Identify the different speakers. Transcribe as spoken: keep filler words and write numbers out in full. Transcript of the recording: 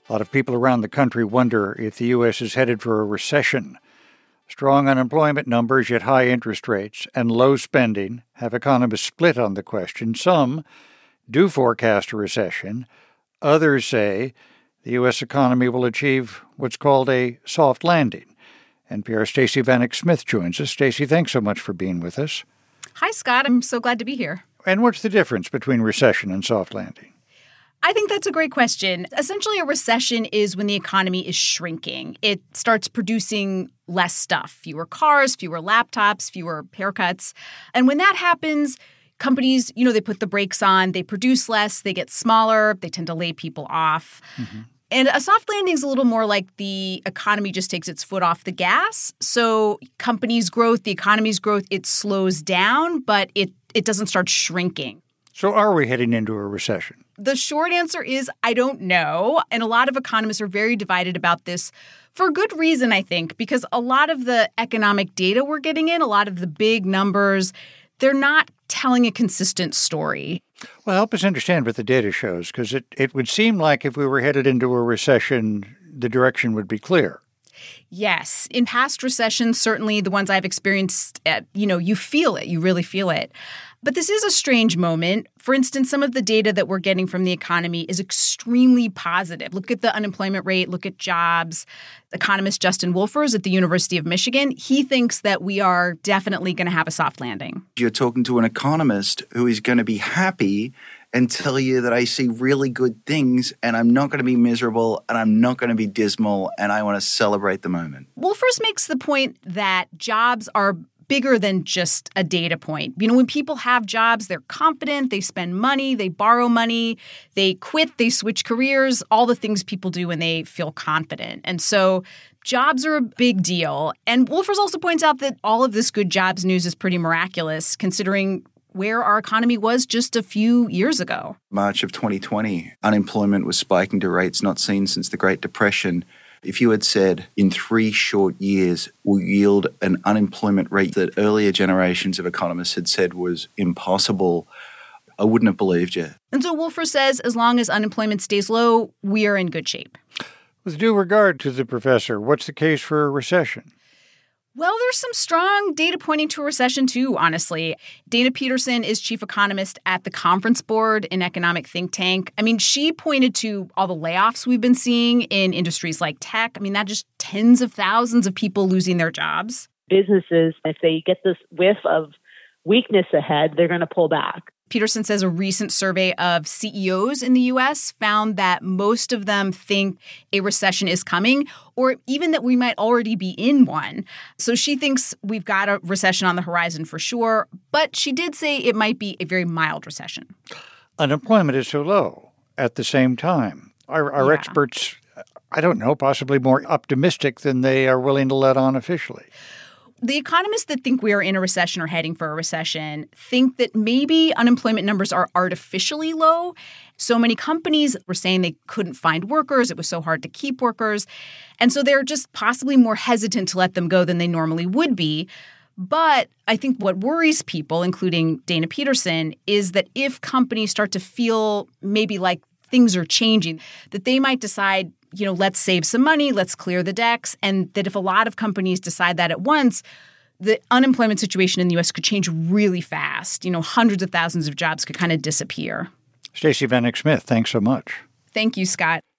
Speaker 1: A lot of people around the country wonder if the U S is headed for a recession. Strong unemployment numbers, yet high interest rates, and low spending have economists split on the question. Some do forecast a recession. Others say the U S economy will achieve what's called a soft landing. N P R's Stacey Vanek Smith joins us. Stacey, thanks so much for being with us.
Speaker 2: Hi, Scott. I'm so glad to be here.
Speaker 1: And what's the difference between recession and soft landing?
Speaker 2: I think that's a great question. Essentially, a recession is when the economy is shrinking. It starts producing less stuff, fewer cars, fewer laptops, fewer haircuts. And when that happens, companies, you know, they put the brakes on, they produce less, they get smaller, they tend to lay people off. Mm-hmm. And a soft landing is a little more like the economy just takes its foot off the gas. So companies' growth, the economy's growth, it slows down, but it, it doesn't start shrinking.
Speaker 1: So are we heading into a recession?
Speaker 2: The short answer is I don't know. And a lot of economists are very divided about this for good reason, I think, because a lot of the economic data we're getting in, a lot of the big numbers, they're not telling a consistent story.
Speaker 1: Well, help us understand what the data shows, because it, it would seem like if we were headed into a recession, the direction would be clear.
Speaker 2: Yes. In past recessions, certainly the ones I've experienced, uh, you know, you feel it. You really feel it. But this is a strange moment. For instance, some of the data that we're getting from the economy is extremely positive. Look at the unemployment rate. Look at jobs. Economist Justin Wolfers at the University of Michigan, he thinks that we are definitely going to have a soft landing.
Speaker 3: You're talking to an economist who is going to be happy and tell you that I see really good things and I'm not going to be miserable and I'm not going to be dismal and I want to celebrate the moment.
Speaker 2: Wolfers makes the point that jobs are bigger than just a data point. You know, when people have jobs, they're confident, they spend money, they borrow money, they quit, they switch careers, all the things people do when they feel confident. And so jobs are a big deal. And Wolfers also points out that all of this good jobs news is pretty miraculous, considering where our economy was just a few years ago.
Speaker 3: March of twenty twenty, unemployment was spiking to rates not seen since the Great Depression. If you had said in three short years will yield an unemployment rate that earlier generations of economists had said was impossible, I wouldn't have believed you.
Speaker 2: And so Wolfers says as long as unemployment stays low, we are in good shape.
Speaker 1: With due regard to the professor, what's the case for a recession?
Speaker 2: Well, there's some strong data pointing to a recession, too, honestly. Dana Peterson is chief economist at the Conference Board, an economic think tank. I mean, she pointed to all the layoffs we've been seeing in industries like tech. I mean, that just tens of thousands of people losing their jobs.
Speaker 4: Businesses, if they get this whiff of weakness ahead, they're going to pull back.
Speaker 2: Peterson says a recent survey of C E Os in the U S found that most of them think a recession is coming, or even that we might already be in one. So she thinks we've got a recession on the horizon for sure, but she did say it might be a very mild recession.
Speaker 1: Unemployment is so low at the same time. Are, are yeah. experts, I don't know, possibly more optimistic than they are willing to let on officially?
Speaker 2: The economists that think we are in a recession or heading for a recession think that maybe unemployment numbers are artificially low. So many companies were saying they couldn't find workers. It was so hard to keep workers. And so they're just possibly more hesitant to let them go than they normally would be. But I think what worries people, including Dana Peterson, is that if companies start to feel maybe like things are changing, that they might decide, you know, let's save some money, let's clear the decks, and that if a lot of companies decide that at once, the unemployment situation in the U S could change really fast. You know, hundreds of thousands of jobs could kind of disappear.
Speaker 1: Stacey Vanek Smith, thanks so much.
Speaker 2: Thank you, Scott.